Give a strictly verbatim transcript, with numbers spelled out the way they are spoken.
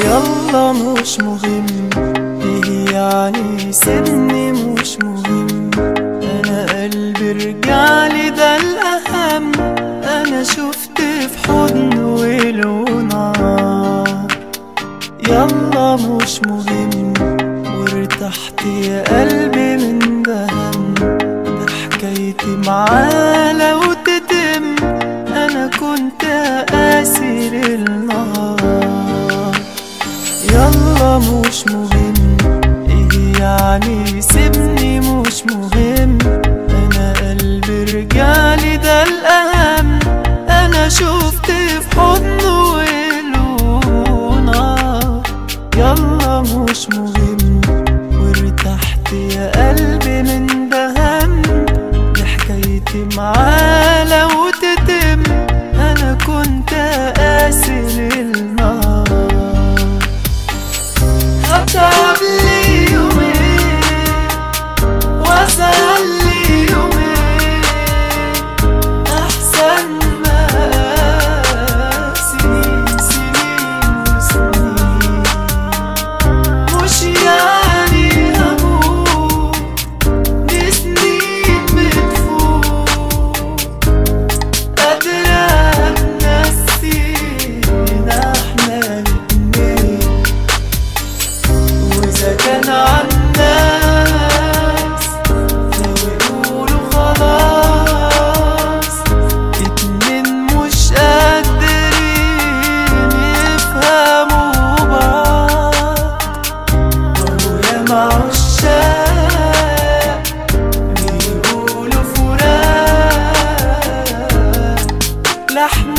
يلا مش مهم، ايه يعني سيبني مش مهم، انا قلبي رجعلي ده الاهم. انا شفت في حضن ولونه، يلا مش مهم، وارتحت يا قلبي من دهم. ده حكايتي معاه لو تتم، انا كنت قاسي للنهار. يلا مش مهم، ايه يعني سيبني مش مهم، انا قلبي رجعلي ده الاهم. انا شفت في حضنه ولونه، يلا مش مهم، وارتحت يا قلبي من دهم. دي حكايتي معاه لو تتم، انا كنت قاسي للنهار. هتعب لي يومين واسهر لي يومين، احسن ما سنين سنين وسنين. مش يعني هموت، دي سنين بتفوت، قادرة تنسينا احنا الاتنين. وإذا كان عالناس لو يقولوا خلاص، اتنين مش قادرين يفهموا بعض. وهو ياما عشاق بيقولوا فراق، لحن